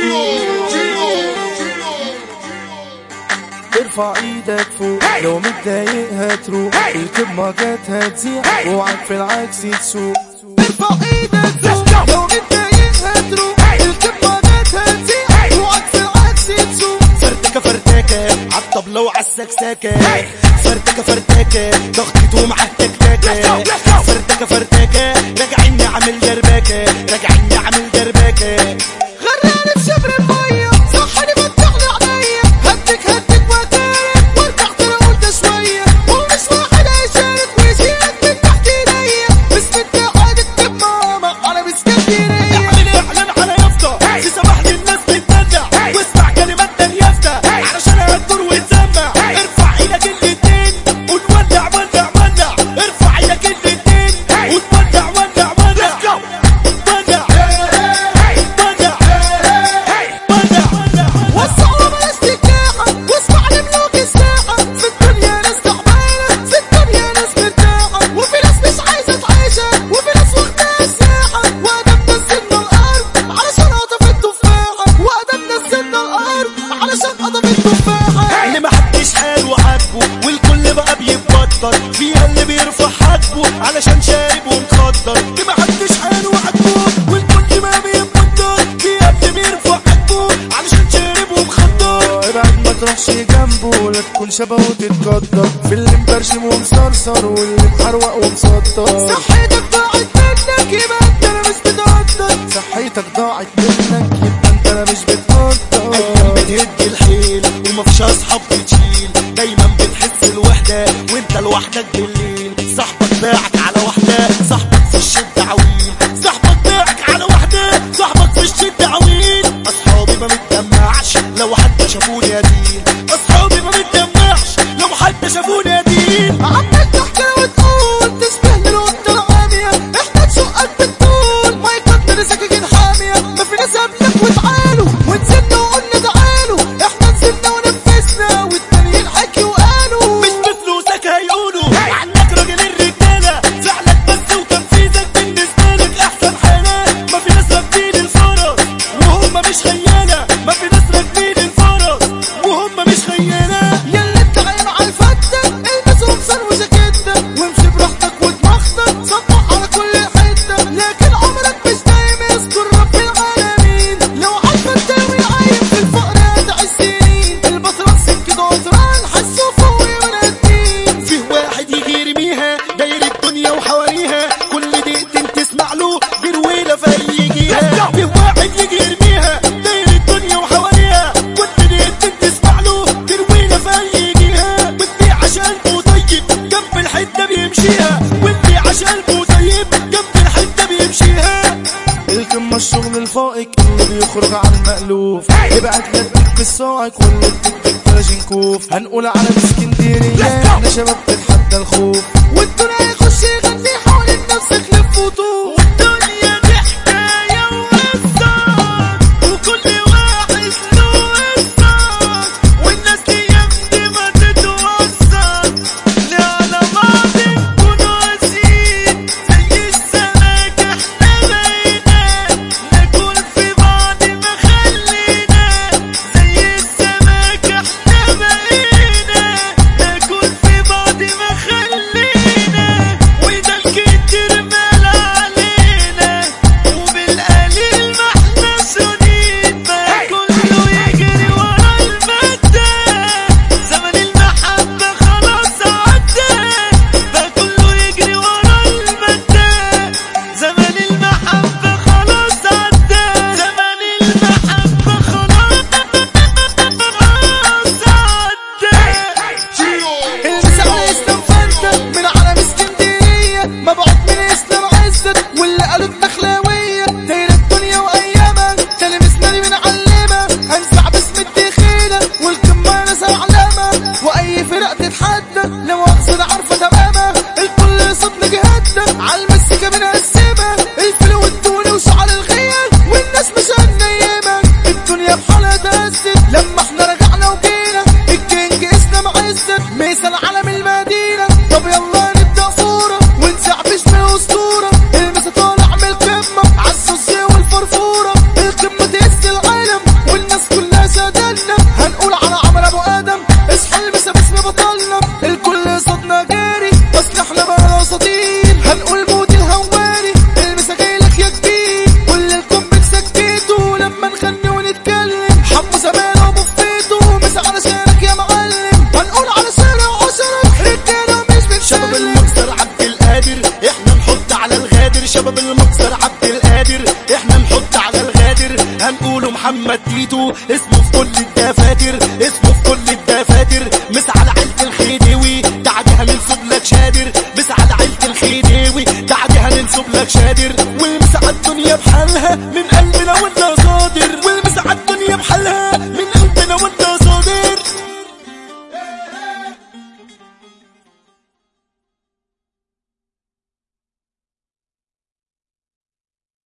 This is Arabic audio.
ارفع ايدك فوق لو متضايق هتروح الكلمة جت هتزيع اوعك في العكس تسوق. ارفع ايدك فوق لو متضايق هتروح الكلمة جت هتزيع اوعك في العكس تسوق. فرتكة فرتكة عالطبلة وعالسكسكة، فرتكة فرتكة ضغطته مع التكتكة، فرتكة فرتكة راجعين نعمل دربكة، راجعين نعمل دربكة. غرقاني في شبر المية صحني فتحلي عينيا، هدك واتارك وارجع ترى قلت شوية، ومش واحد هيشارك ويشيلك من تحت ايديا، باسم اتحاد الكمامة على باسكندرية. اعلن على يافطة تسمح للناس تتمنع، واسمع كلمات يافطة علشان هتدور وتسمع. ارفع ايدك الاتنين ونولع ولع ولع، ارفع ايدك الاتنين ونولع ولع ولع. وسعوا بلاش تجاحة واسمع لملوك الساحة، في الدنيا ناس تعبانة في الدنيا ناس مرتاحة، وفي ناس مش عايزة تعيشها وفي ناس واخداها الساحة، وأدم نزلنا الأرض علشان قطف التفاحة، وأدم نزلنا الأرض علشان قطف التفاحة. اللي محدش حاله عاجبه والكل بقى بيتبطل، فيها اللي بيرفع حاجبه علشان شارب ومخدر. اللي محدش حاله عاجبه والكل ما بيتبطل، فيها اللي بيرفع حاجبه علشان شارب ومخدر. ابعد ما تروحش جنبه لا تكون شبهه وتتقدر، في اللي مبرشم ومصرصر واللي محروق ومسطر. صحتك ضاعت منك يبقى انت انا مش بتقدر، صحتك ضاعت منك يبقى انت انا مش بتقدر. ايام بتهدي الحيل ومفيش اصحاب بتشيل، دايما بتحس الوحدة وانت لوحدك بالليل. صاحبك باعك على واحدة، صاحبك في الشدة عويل، صاحبك باعك على واحدة، صاحبك في الشدة عويل. اصحابي ما متدمعش لو حد شافوني يدين، اصحابي ما متدمعش لو حد شافوني يدين. عمال تحكي وتقول تشبه للقطة العامية، احنا تشقك بالطول ما يقدر سكاكين حامية، ما في ناس قبلك وتعالوا ونزلنا وقلنا تعالوا، احنا نزلنا ونفذنا والتانيين حكي وقالوا. مش بفلوسك هيقولوا عنك راجل الرجالة، فعلك بس وتنفيذك بالنسبة لك احسن حالة. ما في ناس راكبين الفرس وهم مش خيانة، ما في ناس راكبين الفرس وهم مش خيانة. يلا انت عايم على الفتة البس قمصان وجاكيتة وامشي براحتك ودماغتك، صبح على كل حتة، لكن عمرك مش دايم يذكر رب العالمين. لو عارفة تساوي عايم في الفقر هتعيش سنين، البطران سكة عطران حسوا فوقي ونادين. فيه واحد يجي يرميها داير الدنيا وحواليها، كل دقيقتين تسمع له برويلة فيجيها. فيه واحد يجي يرميها داير الدنيا وحواليها، كل دقيقتين تسمع له برويلة فيجيها. واللي عشان طيب جنب الحتة بيمشيها، واللي عشان طيب جنب الحتة بيمشيها. الكم الشغل الفائق اللي بيخرج عن المألوف، ابعت لك بالصاعق واللي بتكتب كلاشينكوف. هنقول على اسكندرية احنا شباب تتحدى الخوف، والدنيا يخش يغني حوالين نفسك لف وطوف. والدنيا دي حكاية وقصة وكل واحد له قصة، والناس دي يمدي ما تتوصل على بعض نكونوا قاسيين زي السمك. احنا بقينا ناكل في بعض ما خلينا زي السمك، احنا بقينا ناكل في بعض ما خلينا، وده الكتير مال علينا. محمد تيتو، اسمه في كل الدفاتر، اسمه في كل الدفاتر. مس على عيلة الخديوي بعدها ننسب لك شادر، مس على عيلة الخديوي بعدها ننسب لك شادر. ومس على الدنيا بحالها من قلبنا وانت صادر.